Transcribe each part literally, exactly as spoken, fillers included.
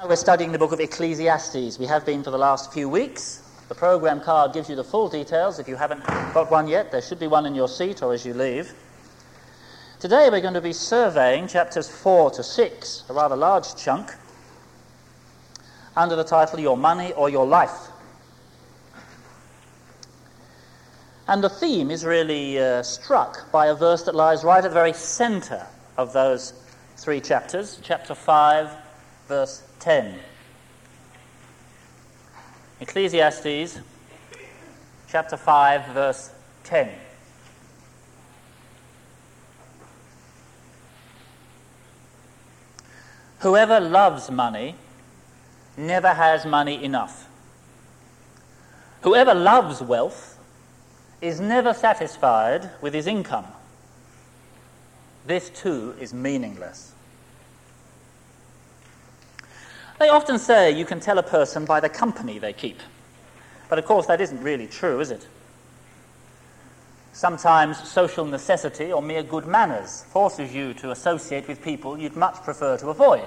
We're studying the book of Ecclesiastes. We have been for the last few weeks. The program card gives you the full details. If you haven't got one yet, there should be one in your seat or as you leave. Today we're going to be surveying chapters four to six, a rather large chunk, under the title Your Money or Your Life. And the theme is really uh, struck by a verse that lies right at the very centre of those three chapters, chapter five, verse ten. Ecclesiastes, chapter five, verse ten. Whoever loves money never has money enough. Whoever loves wealth is never satisfied with his income. This too is meaningless. They often say you can tell a person by the company they keep. But of course that isn't really true, is it? Sometimes social necessity or mere good manners forces you to associate with people you'd much prefer to avoid.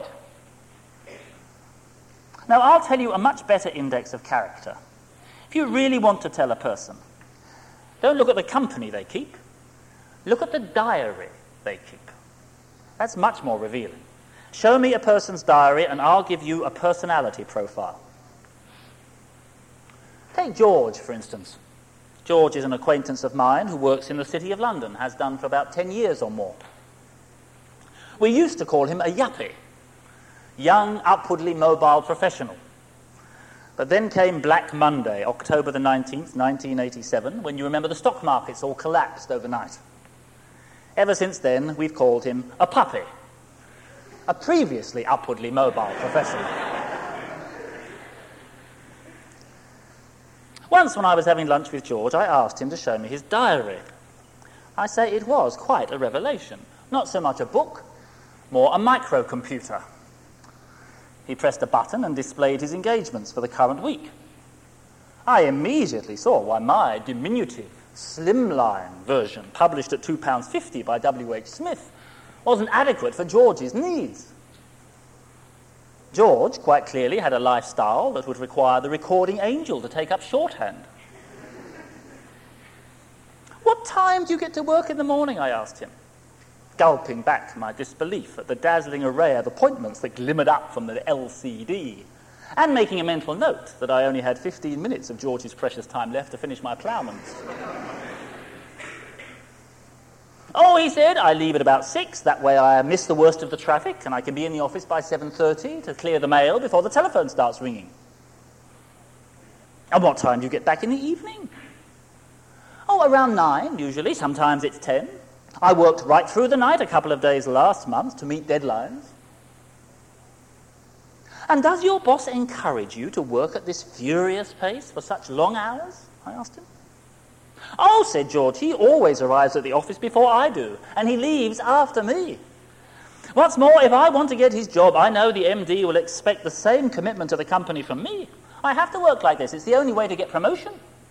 Now I'll tell you a much better index of character. If you really want to tell a person, don't look at the company they keep, look at the diary they keep. That's much more revealing. Show me a person's diary and I'll give you a personality profile. Take George, for instance. George is an acquaintance of mine who works in the City of London, has done for about ten years or more. We used to call him a yuppie, young, upwardly mobile professional. But then came Black Monday, October the nineteenth, nineteen eighty-seven, when you remember the stock markets all collapsed overnight. Ever since then, we've called him a puppy, a previously upwardly mobile professional. Once when I was having lunch with George, I asked him to show me his diary. I say it was quite a revelation. Not so much a book, more a microcomputer. He pressed a button and displayed his engagements for the current week. I immediately saw why my diminutive, slimline version, published at two pounds fifty by W H Smith, wasn't adequate for George's needs. George, quite clearly, had a lifestyle that would require the recording angel to take up shorthand. What time do you get to work in the morning, I asked him, gulping back my disbelief at the dazzling array of appointments that glimmered up from the L C D, and making a mental note that I only had fifteen minutes of George's precious time left to finish my ploughmans. Oh, he said, I leave at about six, that way I miss the worst of the traffic and I can be in the office by seven thirty to clear the mail before the telephone starts ringing. And what time do you get back in the evening? Oh, around nine, usually, sometimes it's ten. I worked right through the night a couple of days last month to meet deadlines. And does your boss encourage you to work at this furious pace for such long hours? I asked him. Oh, said George, he always arrives at the office before I do, and he leaves after me. What's more, if I want to get his job, I know the M D will expect the same commitment to the company from me. I have to work like this. It's the only way to get promotion.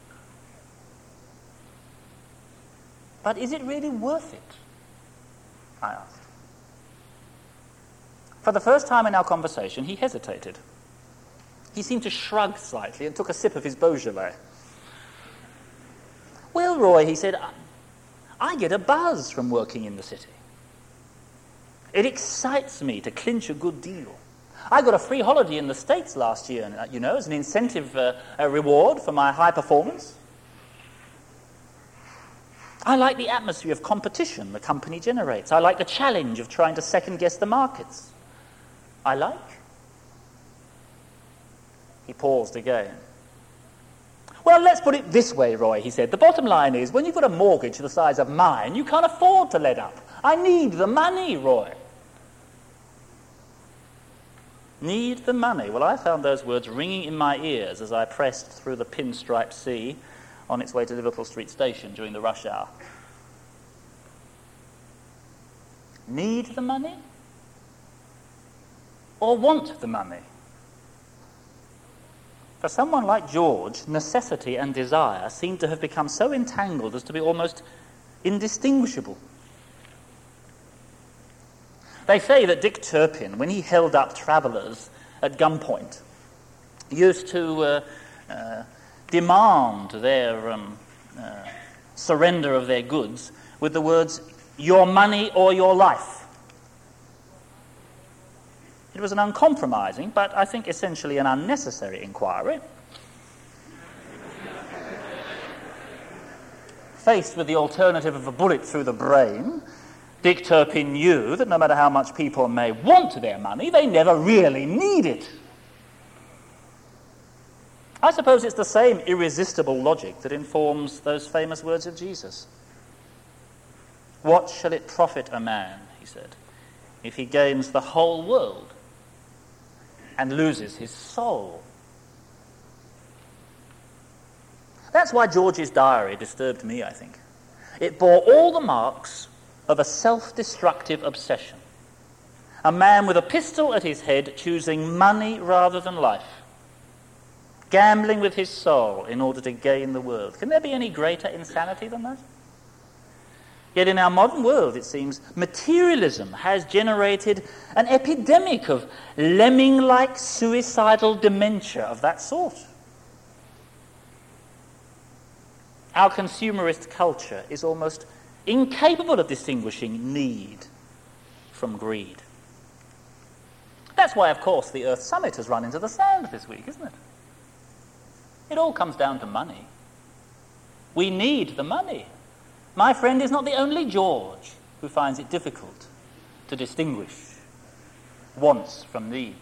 But is it really worth it? I asked. For the first time in our conversation, he hesitated. He seemed to shrug slightly and took a sip of his Beaujolais. Well, Roy, he said, I get a buzz from working in the city. It excites me to clinch a good deal. I got a free holiday in the States last year, you know, as an incentive, uh, a reward for my high performance. I like the atmosphere of competition the company generates. I like the challenge of trying to second-guess the markets. I like. He paused again. Well, let's put it this way, Roy, he said. The bottom line is, when you've got a mortgage the size of mine, you can't afford to let up. I need the money, Roy. Need the money. Well, I found those words ringing in my ears as I pressed through the pinstripe sea on its way to Liverpool Street Station during the rush hour. Need the money? Or want the money? For someone like George, necessity and desire seem to have become so entangled as to be almost indistinguishable. They say that Dick Turpin, when he held up Travellers at gunpoint, used to uh, uh, demand their um, uh, surrender of their goods with the words, "Your money or your life." It was an uncompromising, but I think essentially an unnecessary inquiry. Faced with the alternative of a bullet through the brain, Dick Turpin knew that no matter how much people may want their money, they never really need it. I suppose it's the same irresistible logic that informs those famous words of Jesus. "What shall it profit a man," he said, "if he gains the whole world and loses his soul?" That's why George's diary disturbed me, I think. It bore all the marks of a self-destructive obsession. A man with a pistol at his head choosing money rather than life. Gambling with his soul in order to gain the world. Can there be any greater insanity than that? Yet in our modern world, it seems, materialism has generated an epidemic of lemming-like suicidal dementia of that sort. Our consumerist culture is almost incapable of distinguishing need from greed. That's why, of course, the Earth Summit has run into the sand this week, isn't it? It all comes down to money. We need the money. My friend is not the only George who finds it difficult to distinguish wants from needs.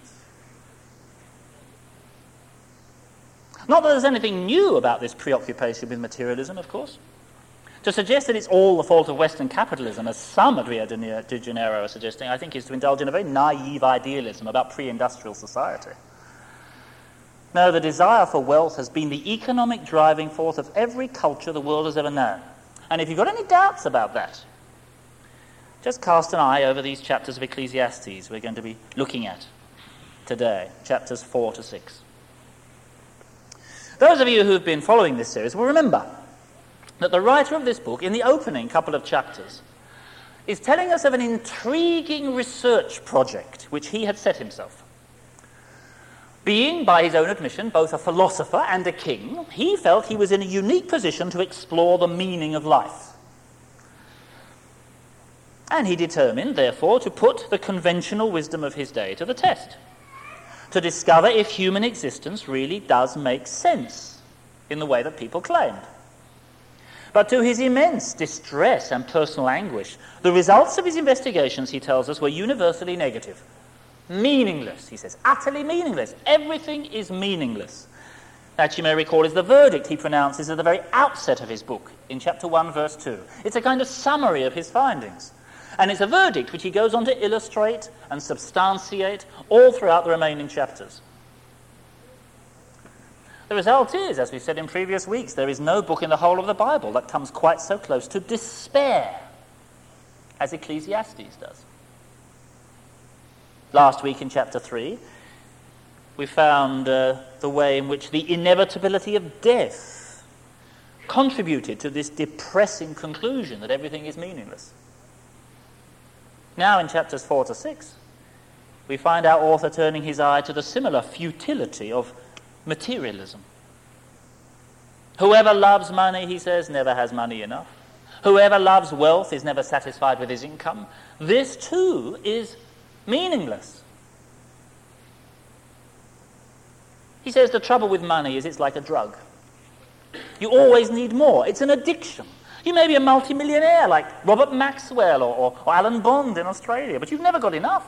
Not that there's anything new about this preoccupation with materialism, of course. To suggest that it's all the fault of Western capitalism, as some at Rio de Janeiro are suggesting, I think is to indulge in a very naive idealism about pre-industrial society. No, the desire for wealth has been the economic driving force of every culture the world has ever known. And if you've got any doubts about that, just cast an eye over these chapters of Ecclesiastes we're going to be looking at today, chapters four to six. Those of you who've been following this series will remember that the writer of this book, in the opening couple of chapters, is telling us of an intriguing research project which he had set himself. Being, by his own admission, both a philosopher and a king, he felt he was in a unique position to explore the meaning of life. And he determined, therefore, to put the conventional wisdom of his day to the test, to discover if human existence really does make sense in the way that people claimed. But to his immense distress and personal anguish, the results of his investigations, he tells us, were universally negative. Meaningless, he says, utterly meaningless. Everything is meaningless. That, you may recall, is the verdict he pronounces at the very outset of his book, in chapter one, verse two. It's a kind of summary of his findings. And it's a verdict which he goes on to illustrate and substantiate all throughout the remaining chapters. The result is, as we said in previous weeks, there is no book in the whole of the Bible that comes quite so close to despair as Ecclesiastes does. Last week in chapter three, we found uh, the way in which the inevitability of death contributed to this depressing conclusion that everything is meaningless. Now in chapters four to six, we find our author turning his eye to the similar futility of materialism. Whoever loves money, he says, never has money enough. Whoever loves wealth is never satisfied with his income. This too is meaningless. He says the trouble with money is it's like a drug. You always need more. It's an addiction. You may be a multimillionaire like Robert Maxwell or, or, or Alan Bond in Australia, but you've never got enough.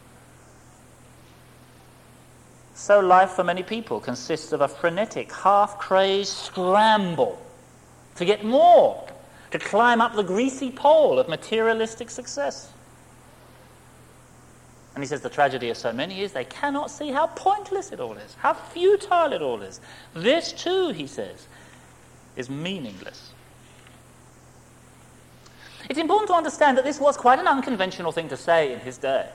So life for many people consists of a frenetic, half-crazed scramble to get more, to climb up the greasy pole of materialistic success. And he says the tragedy of so many is they cannot see how pointless it all is, how futile it all is. This too, he says, is meaningless. It's important to understand that this was quite an unconventional thing to say in his day.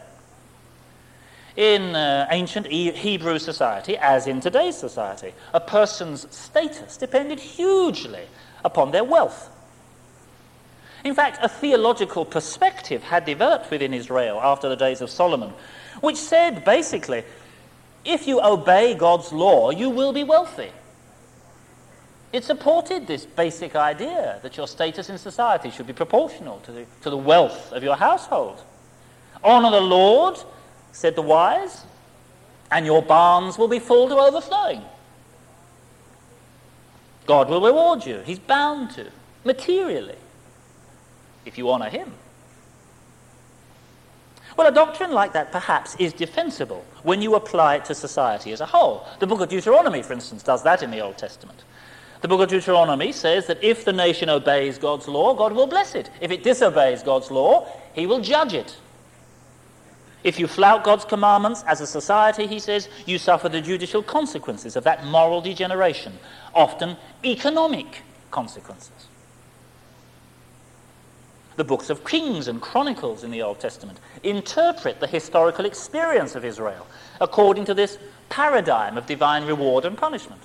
In uh, ancient e- Hebrew society, as in today's society, a person's status depended hugely upon their wealth. In fact, a theological perspective had developed within Israel after the days of Solomon, which said, basically, if you obey God's law, you will be wealthy. It supported this basic idea that your status in society should be proportional to the, to the wealth of your household. Honour the Lord, said the wise, and your barns will be full to overflowing. God will reward you. He's bound to, materially, if you honour him. Well, a doctrine like that perhaps is defensible when you apply it to society as a whole. The book of Deuteronomy, for instance, does that in the Old Testament. The book of Deuteronomy says that if the nation obeys God's law, God will bless it. If it disobeys God's law, he will judge it. If you flout God's commandments as a society, he says, you suffer the judicial consequences of that moral degeneration, often economic consequences. The books of Kings and Chronicles in the Old Testament interpret the historical experience of Israel according to this paradigm of divine reward and punishment.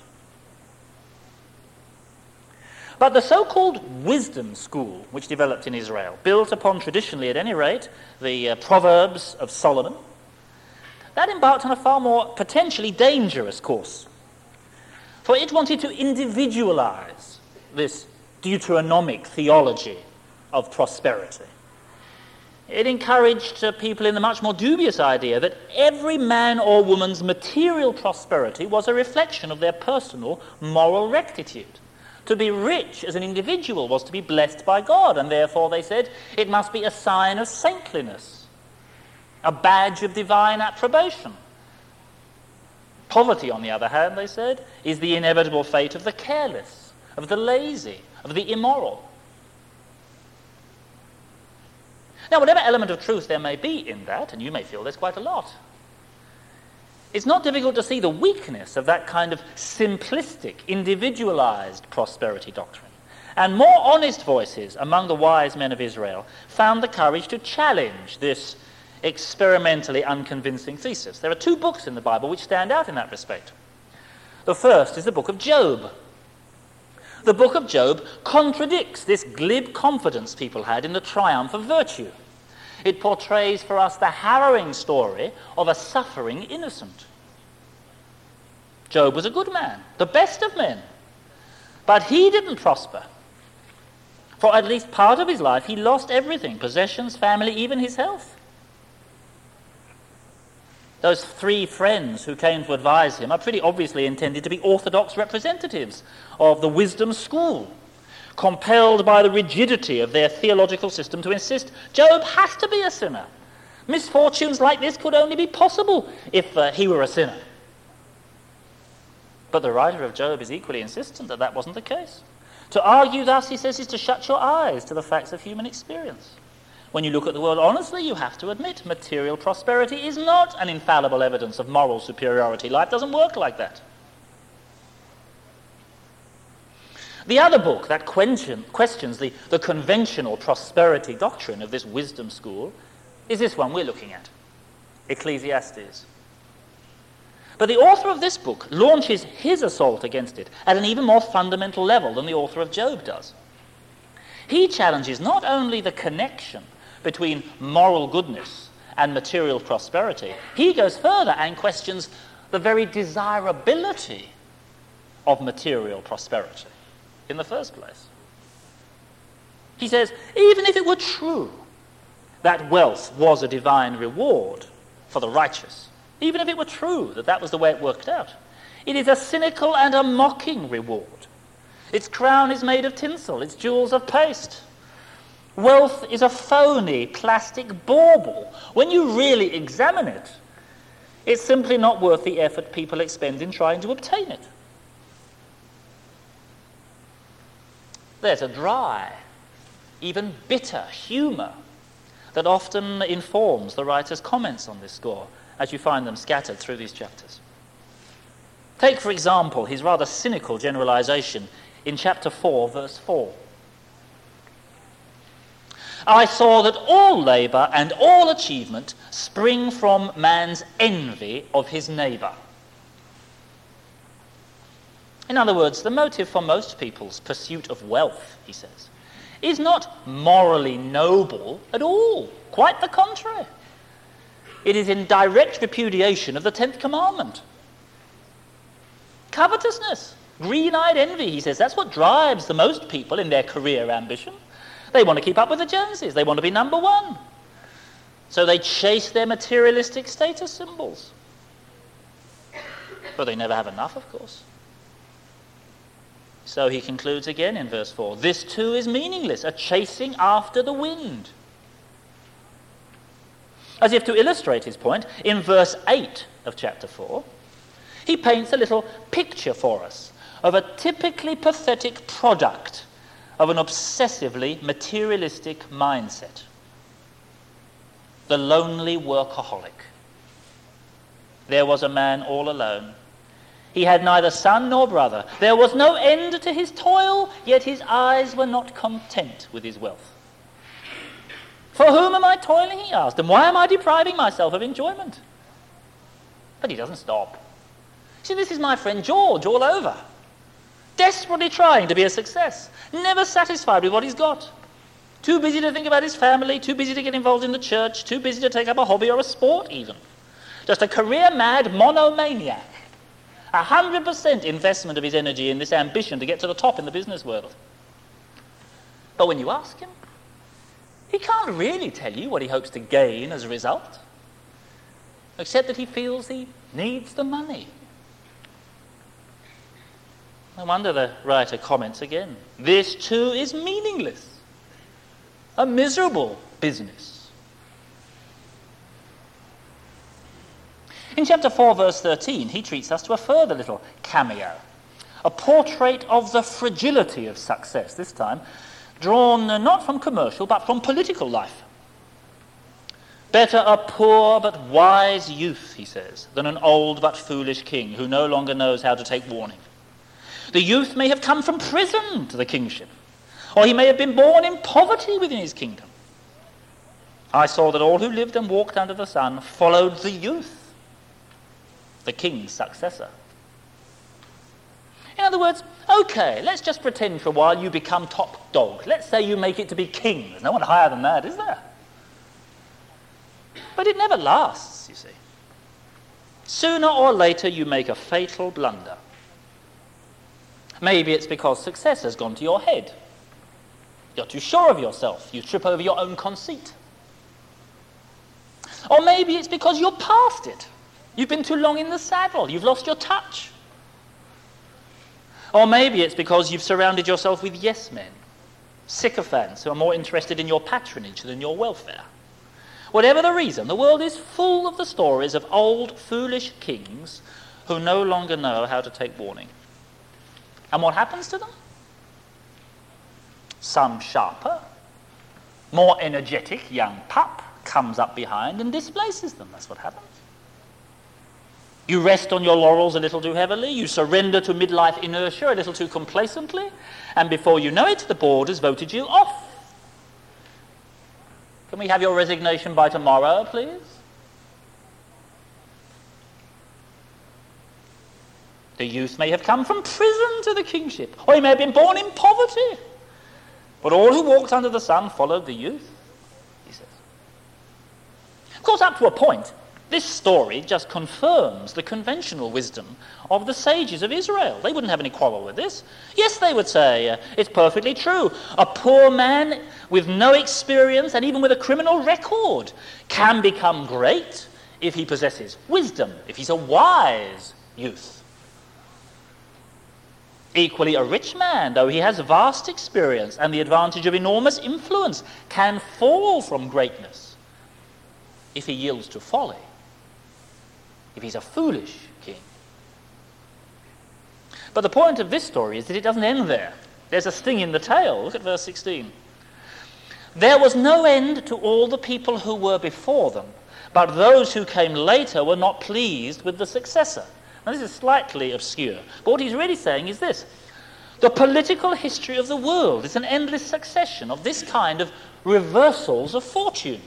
But the so-called wisdom school, which developed in Israel, built upon traditionally, at any rate, the uh, Proverbs of Solomon, that embarked on a far more potentially dangerous course. For it wanted to individualize this Deuteronomic theology of prosperity. It encouraged uh, people in the much more dubious idea that every man or woman's material prosperity was a reflection of their personal moral rectitude. To be rich as an individual was to be blessed by God, and therefore, they said, it must be a sign of saintliness, a badge of divine approbation. Poverty, on the other hand, they said, is the inevitable fate of the careless, of the lazy, of the immoral. Now, whatever element of truth there may be in that, and you may feel there's quite a lot, it's not difficult to see the weakness of that kind of simplistic, individualized prosperity doctrine. And more honest voices among the wise men of Israel found the courage to challenge this experimentally unconvincing thesis. There are two books in the Bible which stand out in that respect. The first is the book of Job. The book of Job contradicts this glib confidence people had in the triumph of virtue. It portrays for us the harrowing story of a suffering innocent. Job was a good man, the best of men, but he didn't prosper. For at least part of his life, he lost everything, possessions, family, even his health. Those three friends who came to advise him are pretty obviously intended to be orthodox representatives of the wisdom school, compelled by the rigidity of their theological system to insist Job has to be a sinner. Misfortunes like this could only be possible if uh, he were a sinner. But the writer of Job is equally insistent that that wasn't the case. To argue thus, he says, is to shut your eyes to the facts of human experience. When you look at the world honestly, you have to admit material prosperity is not an infallible evidence of moral superiority. Life doesn't work like that. The other book that question, questions the, the conventional prosperity doctrine of this wisdom school is this one we're looking at, Ecclesiastes. But the author of this book launches his assault against it at an even more fundamental level than the author of Job does. He challenges not only the connection between moral goodness and material prosperity, he goes further and questions the very desirability of material prosperity in the first place. He says, even if it were true that wealth was a divine reward for the righteous, even if it were true that that was the way it worked out, it is a cynical and a mocking reward. Its crown is made of tinsel, its jewels of paste. Wealth is a phony plastic bauble. When you really examine it, it's simply not worth the effort people expend in trying to obtain it. There's a dry, even bitter humour that often informs the writer's comments on this score, as you find them scattered through these chapters. Take, for example, his rather cynical generalization in chapter four, verse four. I saw that all labour and all achievement spring from man's envy of his neighbour. In other words, the motive for most people's pursuit of wealth, he says, is not morally noble at all. Quite the contrary. It is in direct repudiation of the tenth commandment. Covetousness, green-eyed envy, he says, that's what drives the most people in their career ambition. They want to keep up with the Joneses. They want to be number one. So they chase their materialistic status symbols. But they never have enough, of course. So he concludes again in verse four, this too is meaningless, a chasing after the wind. As if to illustrate his point, in verse eight of chapter four, he paints a little picture for us of a typically pathetic product of an obsessively materialistic mindset. The lonely workaholic. There was a man all alone. He had neither son nor brother. There was no end to his toil, yet his eyes were not content with his wealth. For whom am I toiling, he asked, and why am I depriving myself of enjoyment? But he doesn't stop. See, this is my friend George all over. Desperately trying to be a success. Never satisfied with what he's got. Too busy to think about his family, too busy to get involved in the church, too busy to take up a hobby or a sport even. Just a career-mad monomaniac. A hundred percent investment of his energy in this ambition to get to the top in the business world. But when you ask him, he can't really tell you what he hopes to gain as a result, except that he feels he needs the money. No wonder the writer comments again, this too is meaningless, a miserable business. In chapter four, verse thirteen, he treats us to a further little cameo, a portrait of the fragility of success, this time drawn not from commercial but from political life. Better a poor but wise youth, he says, than an old but foolish king who no longer knows how to take warning. The youth may have come from prison to the kingship, or he may have been born in poverty within his kingdom. I saw that all who lived and walked under the sun followed the youth, the king's successor. In other words, okay, let's just pretend for a while you become top dog. Let's say you make it to be king. There's no one higher than that, is there? But it never lasts, you see. Sooner or later you make a fatal blunder. Maybe it's because success has gone to your head. You're too sure of yourself. You trip over your own conceit. Or maybe it's because you're past it. You've been too long in the saddle. You've lost your touch. Or maybe it's because you've surrounded yourself with yes men, sycophants who are more interested in your patronage than your welfare. Whatever the reason, the world is full of the stories of old, foolish kings who no longer know how to take warning. And what happens to them? Some sharper, more energetic young pup comes up behind and displaces them. That's what happens. You rest on your laurels a little too heavily, you surrender to midlife inertia a little too complacently, and before you know it, the board has voted you off. Can we have your resignation by tomorrow, please? The youth may have come from prison to the kingship, or he may have been born in poverty. But all who walked under the sun followed the youth, he says. Of course, up to a point, this story just confirms the conventional wisdom of the sages of Israel. They wouldn't have any quarrel with this. Yes, they would say, uh, it's perfectly true. A poor man with no experience and even with a criminal record can become great if he possesses wisdom, if he's a wise youth. Equally, a rich man, though he has vast experience and the advantage of enormous influence, can fall from greatness if he yields to folly. If he's a foolish king. But the point of this story is that it doesn't end there. There's a sting in the tail. Look at verse sixteen. There was no end to all the people who were before them, but those who came later were not pleased with the successor. Now this is slightly obscure, but what he's really saying is this. The political history of the world is an endless succession of this kind of reversals of fortune.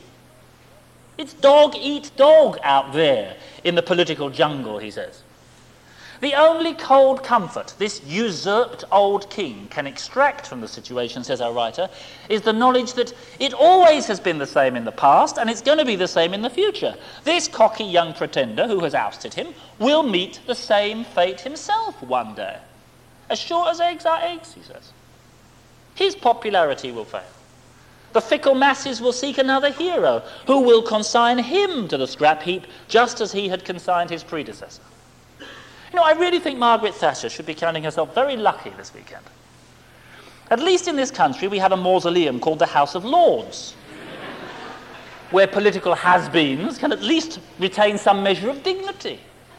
It's dog eat dog out there in the political jungle, he says. The only cold comfort this usurped old king can extract from the situation, says our writer, is the knowledge that it always has been the same in the past and it's going to be the same in the future. This cocky young pretender who has ousted him will meet the same fate himself one day. As sure as eggs are eggs, he says. His popularity will fail. The fickle masses will seek another hero who will consign him to the scrap heap just as he had consigned his predecessor. You know, I really think Margaret Thatcher should be counting herself very lucky this weekend. At least in this country, we have a mausoleum called the House of Lords, where political has-beens can at least retain some measure of dignity.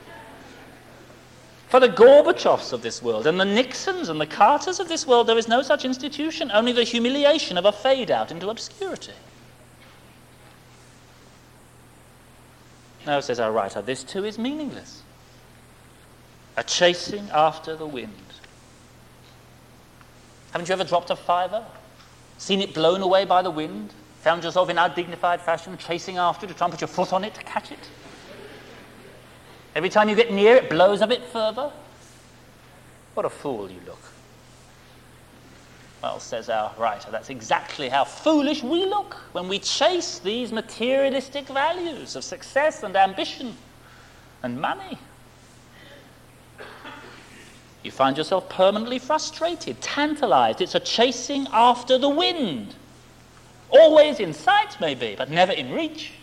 For the Gorbachevs of this world, and the Nixons and the Carters of this world, there is no such institution, only the humiliation of a fade-out into obscurity. No, says our writer, this too is meaningless. A chasing after the wind. Haven't you ever dropped a fiver? Seen it blown away by the wind? Found yourself in undignified fashion chasing after it to try and put your foot on it to catch it? Every time you get near it blows a bit further? What a fool you look. Well, says our writer, that's exactly how foolish we look when we chase these materialistic values of success and ambition and money. You find yourself permanently frustrated, tantalized. It's a chasing after the wind. Always in sight, maybe, but never in reach.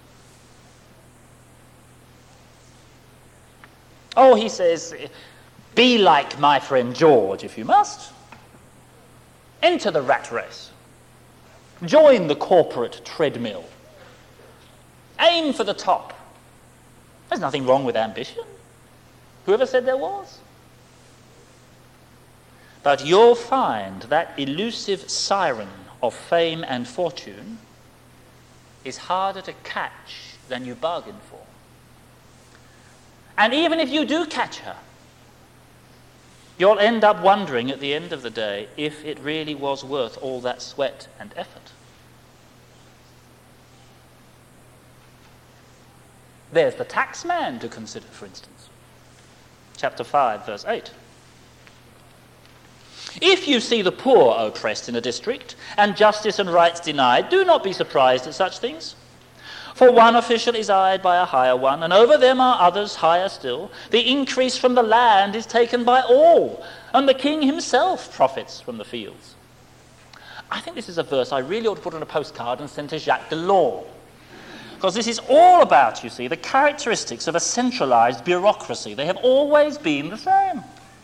Oh, he says, be like my friend George, if you must. Enter the rat race. Join the corporate treadmill. Aim for the top. There's nothing wrong with ambition. Whoever said there was? But you'll find that elusive siren of fame and fortune is harder to catch than you bargained for. And even if you do catch her, you'll end up wondering at the end of the day if it really was worth all that sweat and effort. There's the taxman to consider, for instance. Chapter five, verse eight. If you see the poor oppressed in a district, and justice and rights denied, do not be surprised at such things. For one official is eyed by a higher one, and over them are others higher still. The increase from the land is taken by all, and the king himself profits from the fields. I think this is a verse I really ought to put on a postcard and send to Jacques Delors. Because this is all about, you see, the characteristics of a centralized bureaucracy. They have always been the same.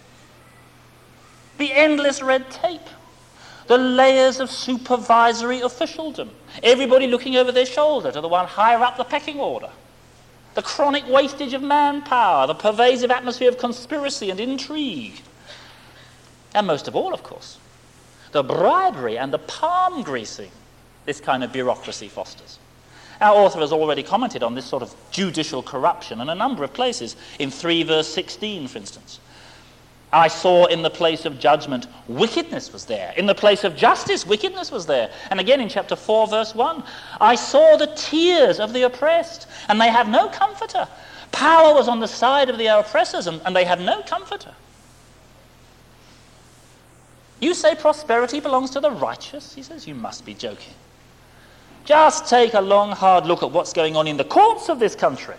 The endless red tape, the layers of supervisory officialdom, everybody looking over their shoulder to the one higher up the pecking order, the chronic wastage of manpower, the pervasive atmosphere of conspiracy and intrigue, and most of all, of course, the bribery and the palm greasing this kind of bureaucracy fosters. Our author has already commented on this sort of judicial corruption in a number of places, in three verse sixteen, for instance. I saw in the place of judgment, wickedness was there. In the place of justice, wickedness was there. And again in chapter four, verse one, I saw the tears of the oppressed, and they have no comforter. Power was on the side of the oppressors, and, and they have no comforter. You say prosperity belongs to the righteous? He says, you must be joking. Just take a long, hard look at what's going on in the courts of this country.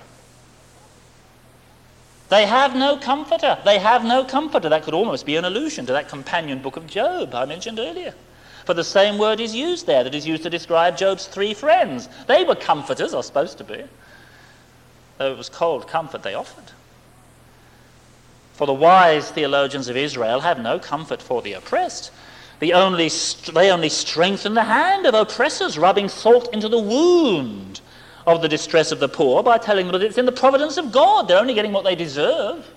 They have no comforter. They have no comforter. That could almost be an allusion to that companion book of Job I mentioned earlier. For the same word is used there that is used to describe Job's three friends. They were comforters, or supposed to be, though it was cold comfort they offered. For the wise theologians of Israel have no comfort for the oppressed. The only st- they only strengthen the hand of oppressors, rubbing salt into the wound of the distress of the poor by telling them that it's in the providence of God. They're only getting what they deserve.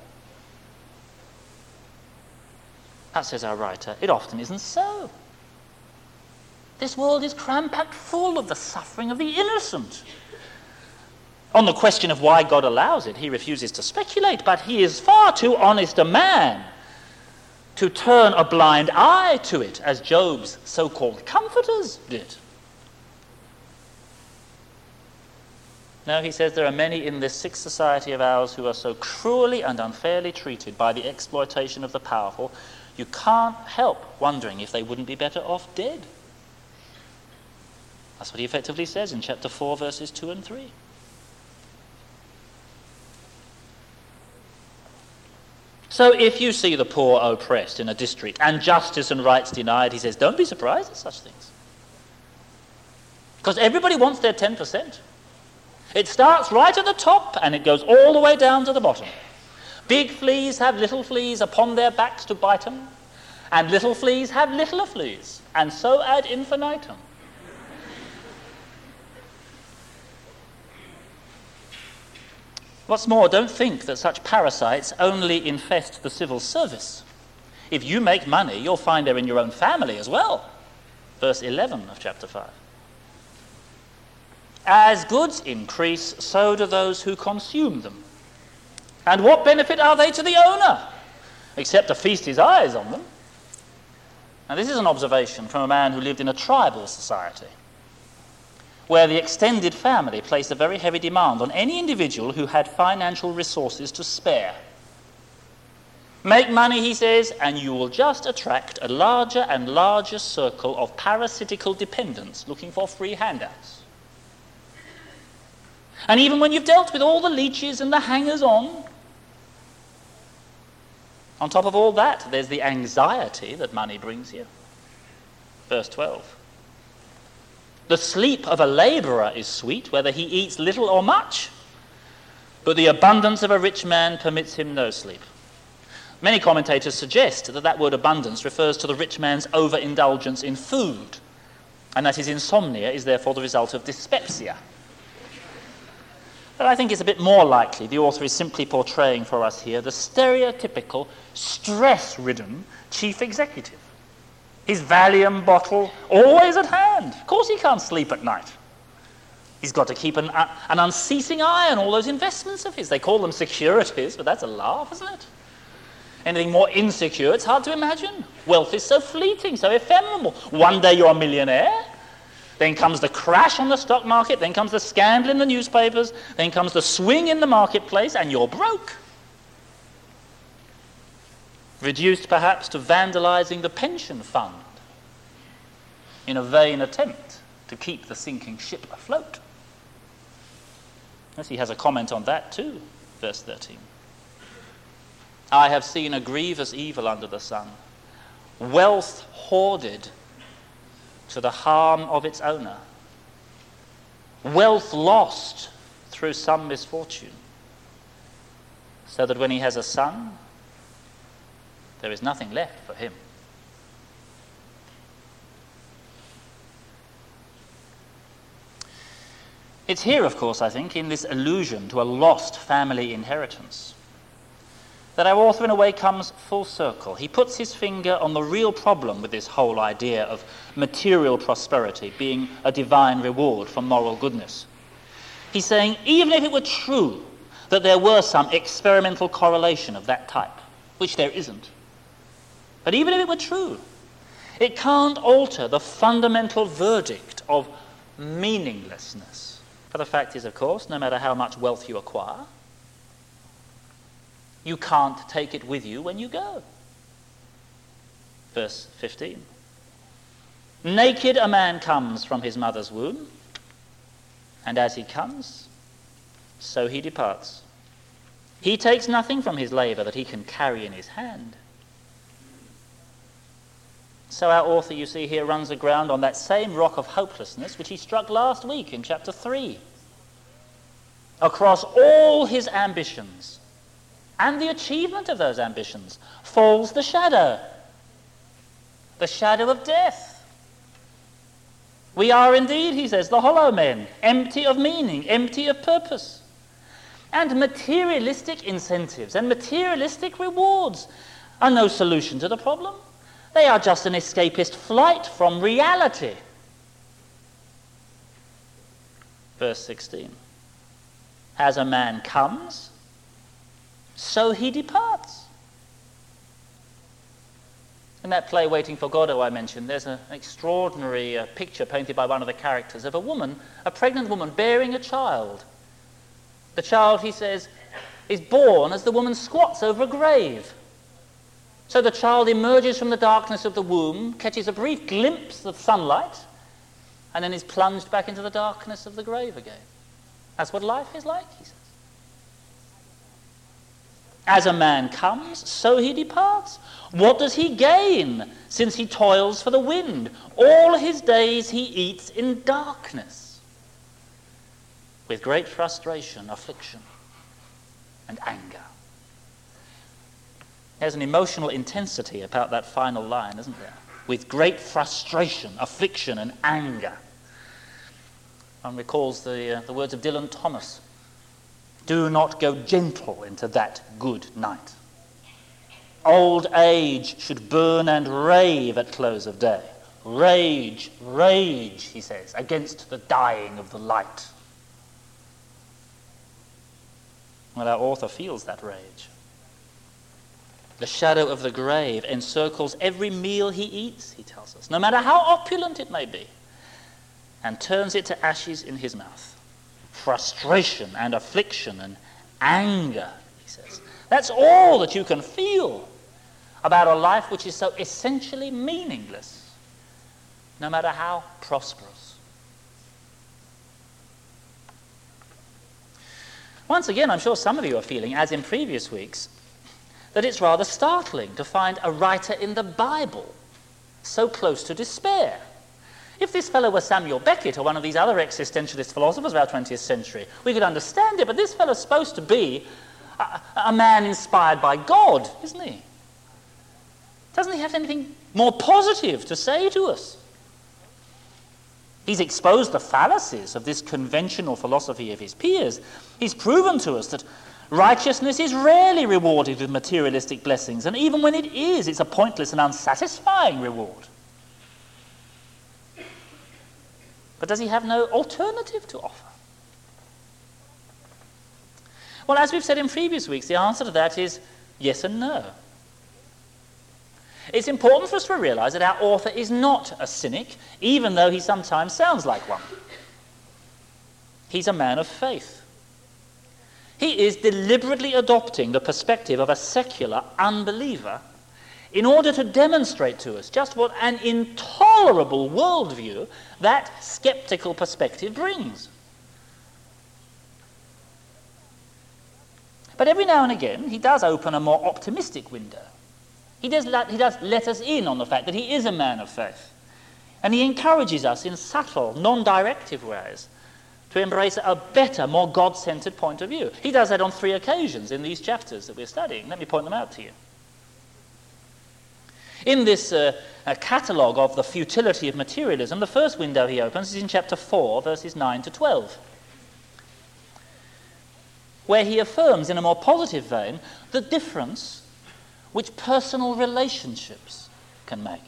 That, says our writer, it often isn't so. This world is cram-packed full of the suffering of the innocent. On the question of why God allows it, he refuses to speculate, but he is far too honest a man to turn a blind eye to it, as Job's so-called comforters did. No, he says there are many in this sick society of ours who are so cruelly and unfairly treated by the exploitation of the powerful, you can't help wondering if they wouldn't be better off dead. That's what he effectively says in chapter four, verses two and three. So if you see the poor oppressed in a district and justice and rights denied, he says, don't be surprised at such things. Because everybody wants their ten percent. It starts right at the top and it goes all the way down to the bottom. Big fleas have little fleas upon their backs to bite them, and little fleas have littler fleas, and so ad infinitum. What's more, don't think that such parasites only infest the civil service. If you make money, you'll find they're in your own family as well. Verse eleven of chapter five. As goods increase, so do those who consume them. And what benefit are they to the owner, except to feast his eyes on them? Now, this is an observation from a man who lived in a tribal society, where the extended family placed a very heavy demand on any individual who had financial resources to spare. Make money, he says, and you will just attract a larger and larger circle of parasitical dependents looking for free handouts. And even when you've dealt with all the leeches and the hangers-on, on top of all that, there's the anxiety that money brings you. Verse twelve. The sleep of a labourer is sweet, whether he eats little or much, but the abundance of a rich man permits him no sleep. Many commentators suggest that that word abundance refers to the rich man's overindulgence in food, and that his insomnia is therefore the result of dyspepsia. But I think it's a bit more likely the author is simply portraying for us here the stereotypical, stress-ridden chief executive. His Valium bottle always at hand. Of course he can't sleep at night. He's got to keep an, uh, an unceasing eye on all those investments of his. They call them securities, but that's a laugh, isn't it? Anything more insecure, it's hard to imagine. Wealth is so fleeting, so ephemeral. One day you're a millionaire, then comes the crash on the stock market, then comes the scandal in the newspapers, then comes the swing in the marketplace, and you're broke. Reduced perhaps to vandalizing the pension fund in a vain attempt to keep the sinking ship afloat. Yes, he has a comment on that too, verse thirteen. I have seen a grievous evil under the sun, wealth hoarded to the harm of its owner, wealth lost through some misfortune, so that when he has a son, there is nothing left for him. It's here, of course, I think, in this allusion to a lost family inheritance, that our author in a way comes full circle. He puts his finger on the real problem with this whole idea of material prosperity being a divine reward for moral goodness. He's saying, even if it were true that there were some experimental correlation of that type, which there isn't, but even if it were true, it can't alter the fundamental verdict of meaninglessness. For the fact is, of course, no matter how much wealth you acquire, you can't take it with you when you go. Verse fifteen. Naked a man comes from his mother's womb, and as he comes, so he departs. He takes nothing from his labour that he can carry in his hand. So our author, you see here, runs aground on that same rock of hopelessness which he struck last week in chapter three. Across all his ambitions and the achievement of those ambitions falls the shadow, the shadow of death. We are indeed, he says, the hollow men, empty of meaning, empty of purpose. And materialistic incentives and materialistic rewards are no solution to the problem. They are just an escapist flight from reality. Verse sixteen. As a man comes, so he departs. In that play, Waiting for Godot, I mentioned, there's an extraordinary uh, picture painted by one of the characters of a woman, a pregnant woman bearing a child, The child, he says, is born as the woman squats over a grave. So the child emerges from the darkness of the womb, catches a brief glimpse of sunlight, and then is plunged back into the darkness of the grave again. That's what life is like, he says. As a man comes, so he departs. What does he gain, since he toils for the wind? All his days he eats in darkness, with great frustration, affliction, and anger. There's an emotional intensity about that final line, isn't there? With great frustration, affliction, and anger. One recalls the, uh, the words of Dylan Thomas. Do not go gentle into that good night. Old age should burn and rave at close of day. Rage, rage, he says, against the dying of the light. Well, our author feels that rage. The shadow of the grave encircles every meal he eats, he tells us, no matter how opulent it may be, and turns it to ashes in his mouth. Frustration and affliction and anger, he says. That's all that you can feel about a life which is so essentially meaningless, no matter how prosperous. Once again, I'm sure some of you are feeling, as in previous weeks, that it's rather startling to find a writer in the Bible so close to despair. If this fellow were Samuel Beckett or one of these other existentialist philosophers of our twentieth century, we could understand it, but this fellow's supposed to be a, a man inspired by God, isn't he? Doesn't he have anything more positive to say to us? He's exposed the fallacies of this conventional philosophy of his peers. He's proven to us that righteousness is rarely rewarded with materialistic blessings, and even when it is, it's a pointless and unsatisfying reward. But does he have no alternative to offer? Well, as we've said in previous weeks, the answer to that is yes and no. It's important for us to realize that our author is not a cynic, even though he sometimes sounds like one. He's a man of faith. He is deliberately adopting the perspective of a secular unbeliever in order to demonstrate to us just what an intolerable worldview that skeptical perspective brings. But every now and again, he does open a more optimistic window. He does, let, he does let us in on the fact that he is a man of faith. And he encourages us in subtle, non-directive ways to embrace a better, more God-centered point of view. He does that on three occasions in these chapters that we're studying. Let me point them out to you. In this uh, uh, catalogue of the futility of materialism, the first window he opens is in chapter four, verses nine to twelve, where he affirms in a more positive vein the difference which personal relationships can make.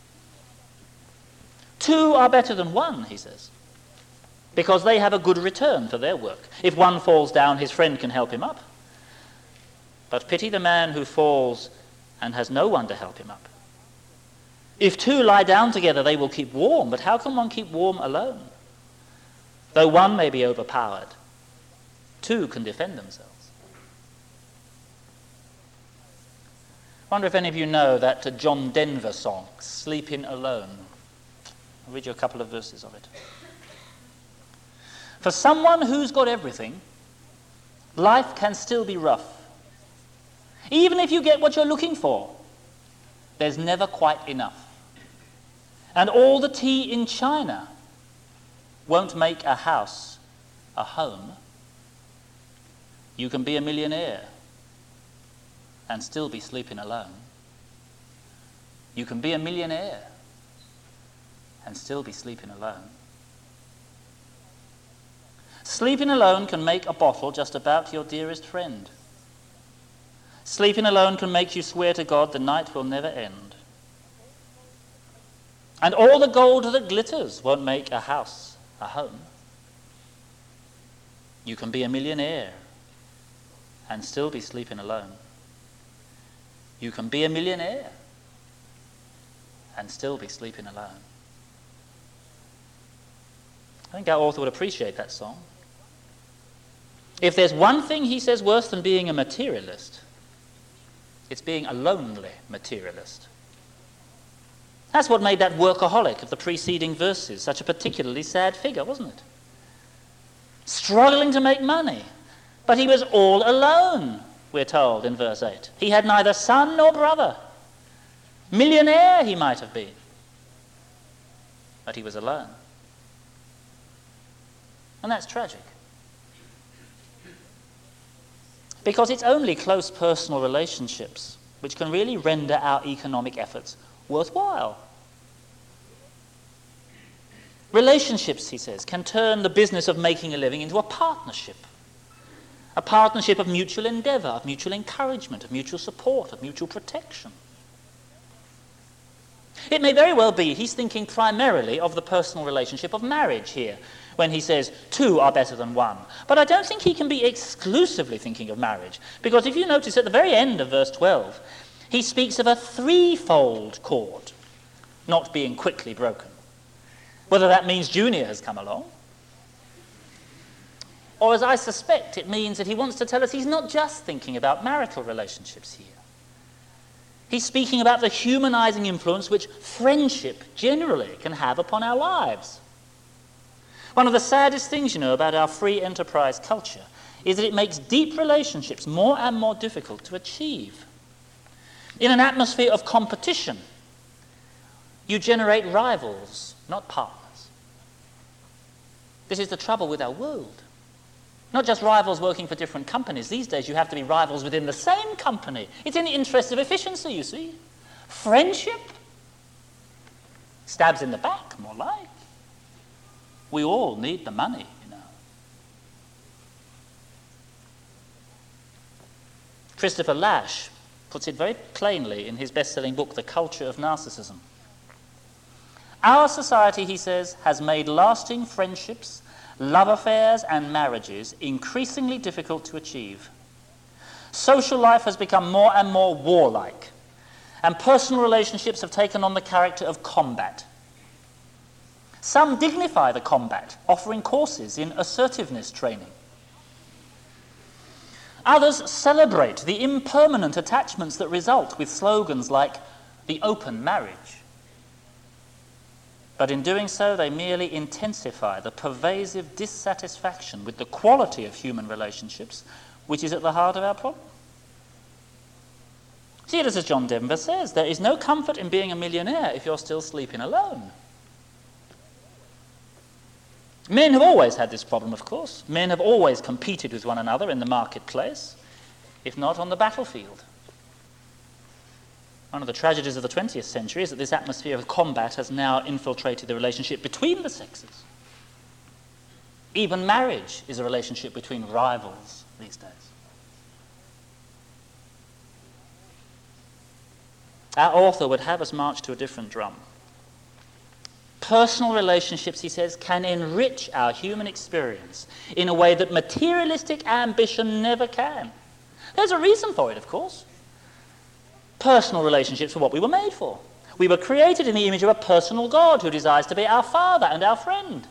Two are better than one, he says, because they have a good return for their work. If one falls down, his friend can help him up. But pity the man who falls and has no one to help him up. If two lie down together, they will keep warm, but how can one keep warm alone? Though one may be overpowered, two can defend themselves. I wonder if any of you know that John Denver song, Sleeping Alone. I'll read you a couple of verses of it. For someone who's got everything, life can still be rough. Even if you get what you're looking for, there's never quite enough. And all the tea in China won't make a house a home. You can be a millionaire and still be sleeping alone. You can be a millionaire and still be sleeping alone. Sleeping alone can make a bottle just about your dearest friend. Sleeping alone can make you swear to God the night will never end. And all the gold that glitters won't make a house a home. You can be a millionaire and still be sleeping alone. You can be a millionaire and still be sleeping alone. I think our author would appreciate that song. If there's one thing, he says, worse than being a materialist, it's being a lonely materialist. That's what made that workaholic of the preceding verses such a particularly sad figure, wasn't it? Struggling to make money, but he was all alone, we're told in verse eight. He had neither son nor brother. Millionaire he might have been, but he was alone. And that's tragic. Because it's only close personal relationships which can really render our economic efforts worthwhile. Relationships, he says, can turn the business of making a living into a partnership. A partnership of mutual endeavour, of mutual encouragement, of mutual support, of mutual protection. It may very well be he's thinking primarily of the personal relationship of marriage here, when he says two are better than one. But I don't think he can be exclusively thinking of marriage, because if you notice at the very end of verse twelve, he speaks of a threefold cord not being quickly broken. Whether that means Junior has come along, or as I suspect, it means that he wants to tell us he's not just thinking about marital relationships here. He's speaking about the humanizing influence which friendship generally can have upon our lives. One of the saddest things, you know, about our free enterprise culture is that it makes deep relationships more and more difficult to achieve. In an atmosphere of competition, you generate rivals, not partners. This is the trouble with our world. Not just rivals working for different companies. These days you have to be rivals within the same company. It's in the interest of efficiency, you see. Friendship? Stabs in the back, more like. We all need the money, you know. Christopher Lasch puts it very plainly in his best-selling book, The Culture of Narcissism. Our society, he says, has made lasting friendships, love affairs and marriages increasingly difficult to achieve. Social life has become more and more warlike, and personal relationships have taken on the character of combat. Some dignify the combat, offering courses in assertiveness training. Others celebrate the impermanent attachments that result with slogans like the open marriage. But in doing so, they merely intensify the pervasive dissatisfaction with the quality of human relationships, which is at the heart of our problem. See it as John Denver says, there is no comfort in being a millionaire if you're still sleeping alone. Men have always had this problem, of course. Men have always competed with one another in the marketplace, if not on the battlefield. One of the tragedies of the twentieth century is that this atmosphere of combat has now infiltrated the relationship between the sexes. Even marriage is a relationship between rivals these days. Our author would have us march to a different drum. Personal relationships, he says, can enrich our human experience in a way that materialistic ambition never can. There's a reason for it, of course. Personal relationships are what we were made for. We were created in the image of a personal God who desires to be our father and our friend.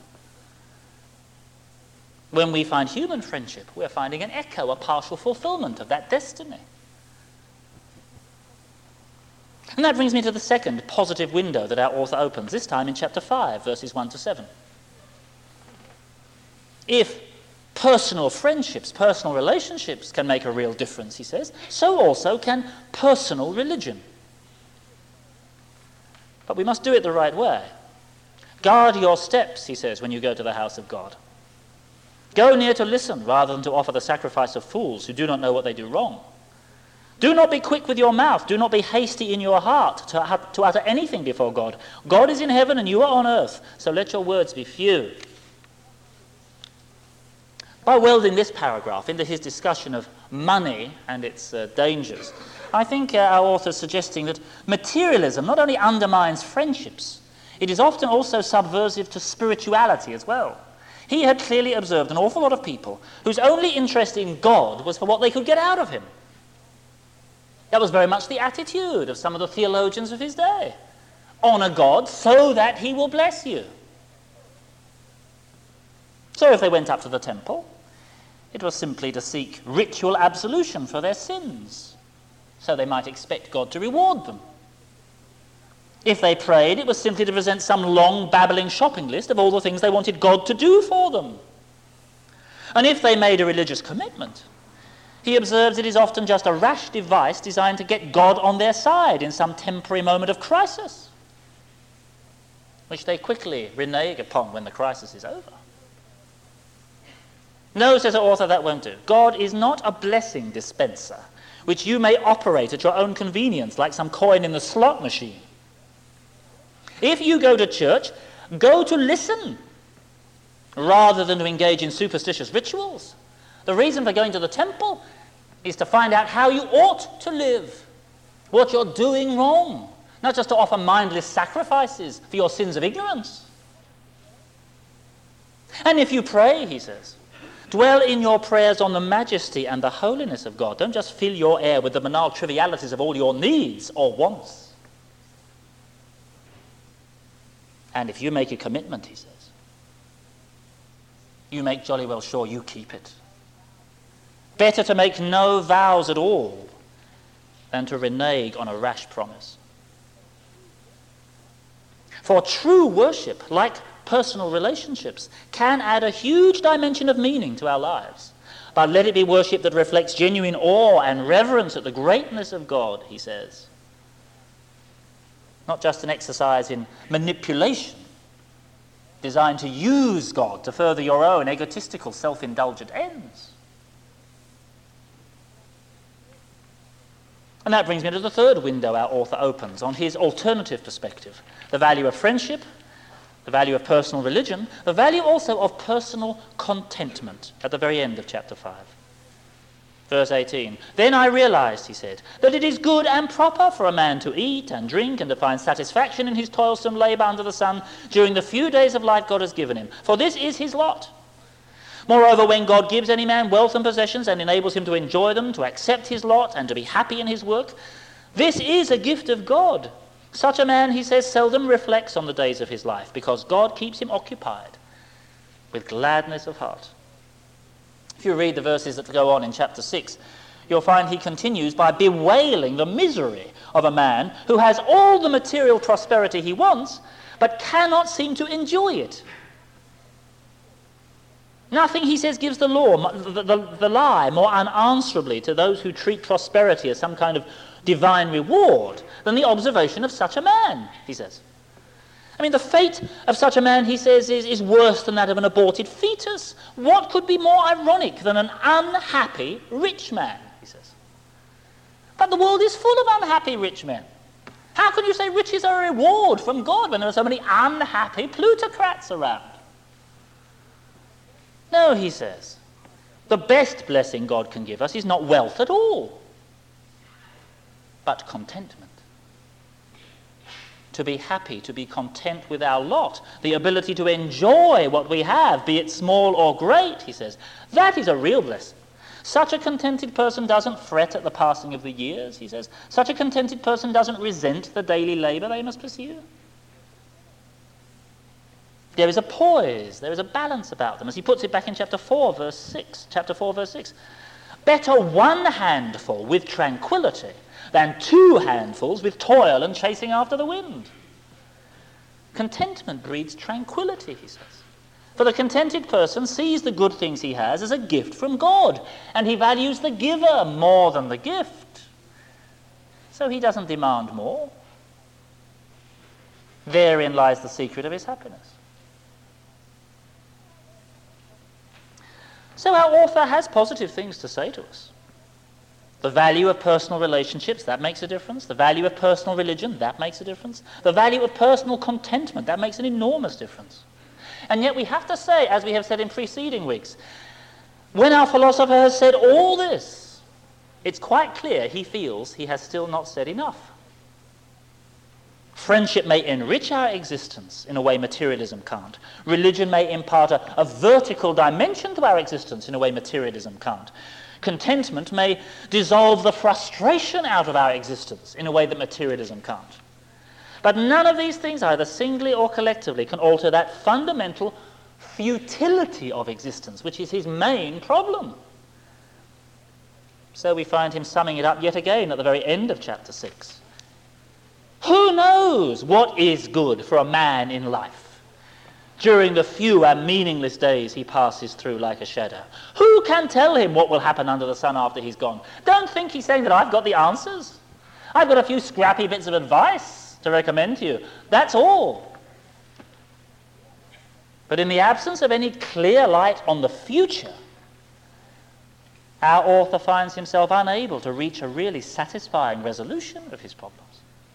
When we find human friendship, we're finding an echo, a partial fulfillment of that destiny. And that brings me to the second positive window that our author opens, this time in chapter five, verses one to seven. If personal friendships, personal relationships can make a real difference, he says, so also can personal religion. But we must do it the right way. Guard your steps, he says, when you go to the house of God. Go near to listen rather than to offer the sacrifice of fools who do not know what they do wrong. Do not be quick with your mouth. Do not be hasty in your heart to, to utter anything before God. God is in heaven and you are on earth, so let your words be few. By welding this paragraph into his discussion of money and its uh, dangers, I think uh, our author is suggesting that materialism not only undermines friendships, it is often also subversive to spirituality as well. He had clearly observed an awful lot of people whose only interest in God was for what they could get out of him. That was very much the attitude of some of the theologians of his day. Honor God so that he will bless you. So if they went up to the temple, It was simply to seek ritual absolution for their sins, so they might expect God to reward them. If they prayed, it was simply to present some long babbling shopping list of all the things they wanted God to do for them. And if they made a religious commitment, he observes it is often just a rash device designed to get God on their side in some temporary moment of crisis, which they quickly renege upon when the crisis is over. No, says the author, that won't do. God is not a blessing dispenser, which you may operate at your own convenience, like some coin in the slot machine. If you go to church, go to listen, rather than to engage in superstitious rituals. The reason for going to the temple is to find out how you ought to live, what you're doing wrong, not just to offer mindless sacrifices for your sins of ignorance. And if you pray, he says, dwell in your prayers on the majesty and the holiness of God. Don't just fill your air with the banal trivialities of all your needs or wants. And if you make a commitment, he says, you make jolly well sure you keep it. Better to make no vows at all than to renege on a rash promise. For true worship, like personal relationships, can add a huge dimension of meaning to our lives. But let it be worship that reflects genuine awe and reverence at the greatness of God, he says. Not just an exercise in manipulation designed to use God to further your own egotistical, self-indulgent ends. And that brings me to the third window our author opens on his alternative perspective, the value of friendship, the value of personal religion, the value also of personal contentment at the very end of chapter five. Verse eighteen, then I realized, he said, that it is good and proper for a man to eat and drink and to find satisfaction in his toilsome labour under the sun during the few days of life God has given him, for this is his lot. Moreover, when God gives any man wealth and possessions and enables him to enjoy them, to accept his lot and to be happy in his work, this is a gift of God. Such a man, he says, seldom reflects on the days of his life, because God keeps him occupied with gladness of heart. If you read the verses that go on in chapter six, you'll find he continues by bewailing the misery of a man who has all the material prosperity he wants, but cannot seem to enjoy it. Nothing, he says, gives the law, the, the, the lie more unanswerably to those who treat prosperity as some kind of divine reward than the observation of such a man, he says. I mean, the fate of such a man, he says, is, is worse than that of an aborted fetus. What could be more ironic than an unhappy rich man, he says. But the world is full of unhappy rich men. How can you say riches are a reward from God when there are so many unhappy plutocrats around? No, he says, the best blessing God can give us is not wealth at all, but contentment. To be happy, to be content with our lot, the ability to enjoy what we have, be it small or great, he says, that is a real blessing. Such a contented person doesn't fret at the passing of the years, he says. Such a contented person doesn't resent the daily labour they must pursue. There is a poise, there is a balance about them, as he puts it back in chapter four, verse six. Chapter four, verse six. Better one handful with tranquility than two handfuls with toil and chasing after the wind. Contentment breeds tranquility, he says. For the contented person sees the good things he has as a gift from God, and he values the giver more than the gift. So he doesn't demand more. Therein lies the secret of his happiness. So our author has positive things to say to us. The value of personal relationships, that makes a difference. The value of personal religion, that makes a difference. The value of personal contentment, that makes an enormous difference. And yet we have to say, as we have said in preceding weeks, when our philosopher has said all this, it's quite clear he feels he has still not said enough. Friendship may enrich our existence in a way materialism can't. Religion may impart a, a vertical dimension to our existence in a way materialism can't. Contentment may dissolve the frustration out of our existence in a way that materialism can't. But none of these things, either singly or collectively, can alter that fundamental futility of existence, which is his main problem. So we find him summing it up yet again at the very end of chapter six. Who knows what is good for a man in life during the few and meaningless days he passes through like a shadow? Who can tell him what will happen under the sun after he's gone? Don't think he's saying that I've got the answers. I've got a few scrappy bits of advice to recommend to you. That's all. But in the absence of any clear light on the future, our author finds himself unable to reach a really satisfying resolution of his problems.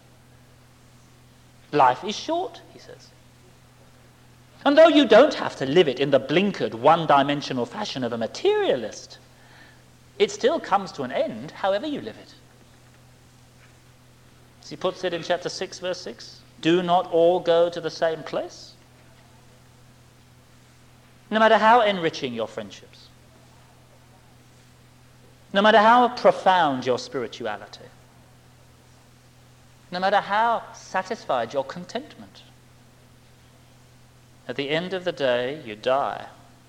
Life is short, he says. And though you don't have to live it in the blinkered, one-dimensional fashion of a materialist, it still comes to an end however you live it. As he puts it in chapter six, verse six, do not all go to the same place? No matter how enriching your friendships, no matter how profound your spirituality, no matter how satisfied your contentment, at the end of the day, you die.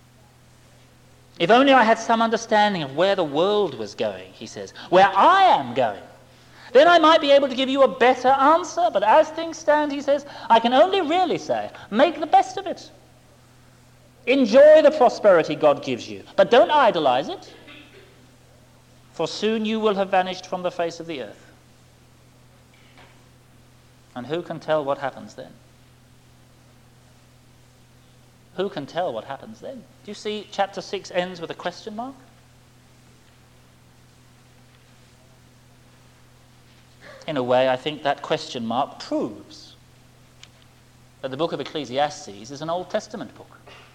If only I had some understanding of where the world was going, he says, where I am going, then I might be able to give you a better answer. But as things stand, he says, I can only really say, make the best of it. Enjoy the prosperity God gives you, but don't idolize it, for soon you will have vanished from the face of the earth. And who can tell what happens then? Who can tell what happens then? Do you see chapter six ends with a question mark? In a way, I think that question mark proves that the book of Ecclesiastes is an Old Testament book.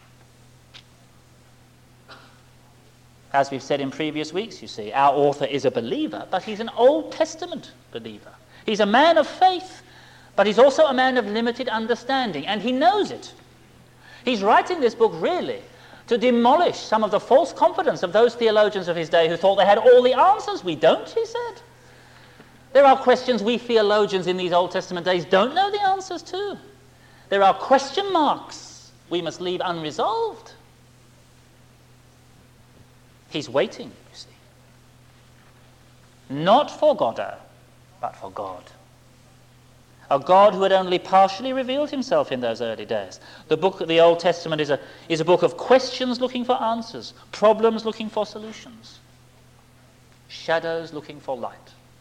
As we've said in previous weeks, you see, our author is a believer, but he's an Old Testament believer. He's a man of faith, but he's also a man of limited understanding, and he knows it. He's writing this book really to demolish some of the false confidence of those theologians of his day who thought they had all the answers. We don't, he said. There are questions we theologians in these Old Testament days don't know the answers to. There are question marks we must leave unresolved. He's waiting, you see. Not for Godot, but for God. A God who had only partially revealed himself in those early days. The book of the Old Testament is a, is a book of questions looking for answers, problems looking for solutions, shadows looking for light.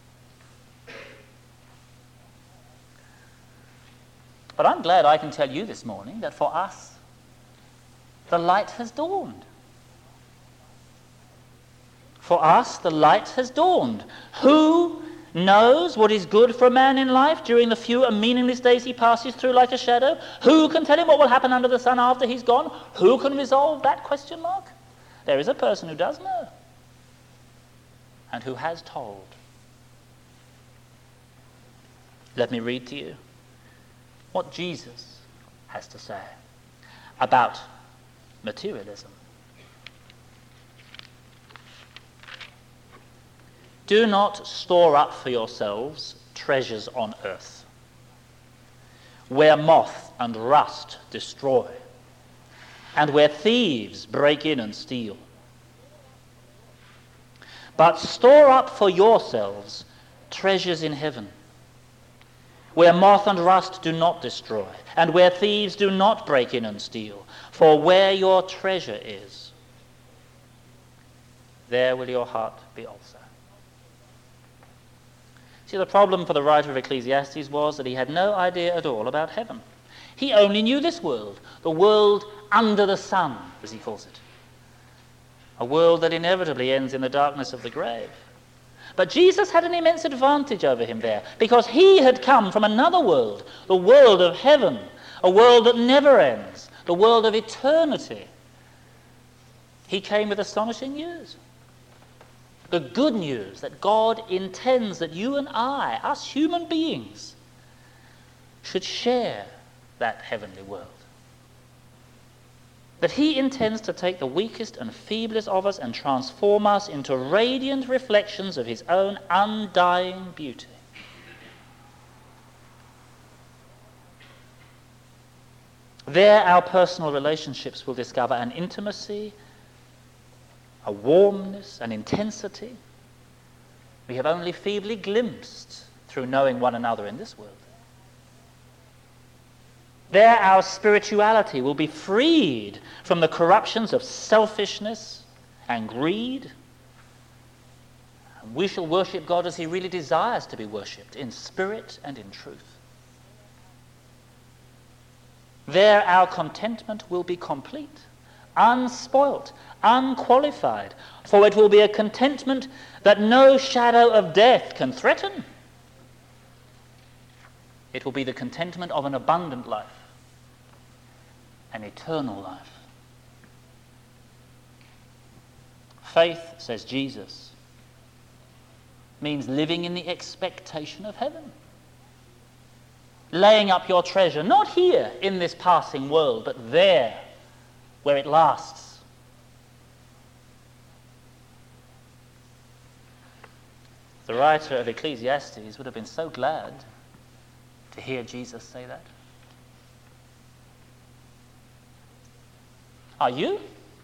But I'm glad I can tell you this morning that for us, the light has dawned. For us, the light has dawned. Who knows what is good for a man in life during the few and meaningless days he passes through like a shadow? Who can tell him what will happen under the sun after he's gone? Who can resolve that question mark? There is a person who does know and who has told. Let me read to you what Jesus has to say about materialism. Do not store up for yourselves treasures on earth, where moth and rust destroy, and where thieves break in and steal. But store up for yourselves treasures in heaven, where moth and rust do not destroy, and where thieves do not break in and steal. For where your treasure is, there will your heart be also. See, the problem for the writer of Ecclesiastes was that he had no idea at all about heaven. He only knew this world, the world under the sun, as he calls it. A world that inevitably ends in the darkness of the grave. But Jesus had an immense advantage over him there, because he had come from another world, the world of heaven, a world that never ends, the world of eternity. He came with astonishing news. The good news that God intends that you and I, us human beings, should share that heavenly world. That he intends to take the weakest and feeblest of us and transform us into radiant reflections of his own undying beauty. There our personal relationships will discover an intimacy, a warmness, an intensity we have only feebly glimpsed through knowing one another in this world. There our spirituality will be freed from the corruptions of selfishness and greed. And we shall worship God as he really desires to be worshipped, in spirit and in truth. There our contentment will be complete, unspoilt, unqualified, for it will be a contentment that no shadow of death can threaten. It will be the contentment of an abundant life, an eternal life. Faith, says Jesus, means living in the expectation of heaven. Laying up your treasure, not here in this passing world, but there where it lasts. The writer of Ecclesiastes would have been so glad to hear Jesus say that. Are you?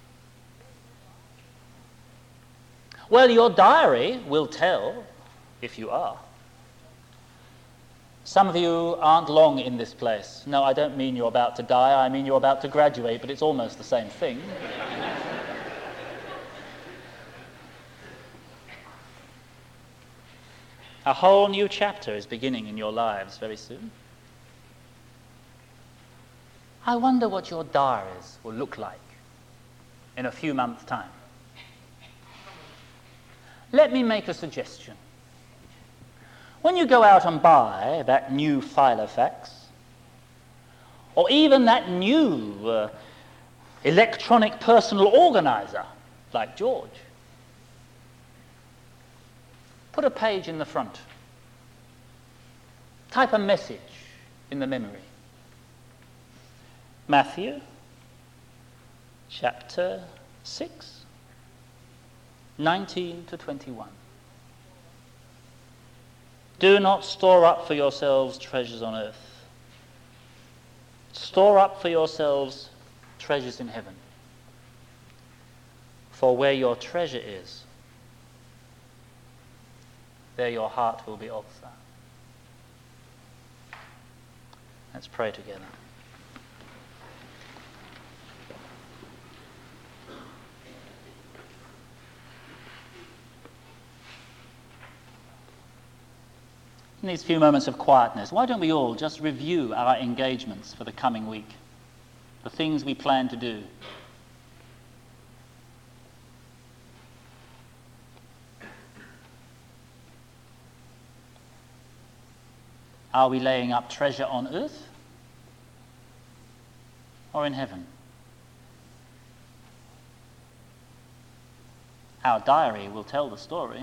Well, your diary will tell if you are. Some of you aren't long in this place. No, I don't mean you're about to die, I mean you're about to graduate, but it's almost the same thing. A whole new chapter is beginning in your lives very soon. I wonder what your diaries will look like in a few months' time. Let me make a suggestion. When you go out and buy that new Filofax, or even that new uh, electronic personal organizer like George, put a page in the front. Type a message in the memory. Matthew chapter six, nineteen to twenty-one. Do not store up for yourselves treasures on earth. Store up for yourselves treasures in heaven. For where your treasure is, there your heart will be also. Let's pray together. In these few moments of quietness, why don't we all just review our engagements for the coming week, the things we plan to do? Are we laying up treasure on earth or in heaven? Our diary will tell the story.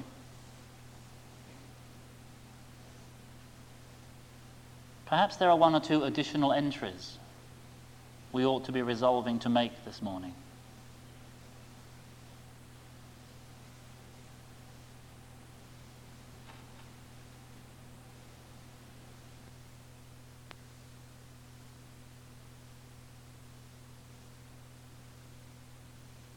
Perhaps there are one or two additional entries we ought to be resolving to make this morning.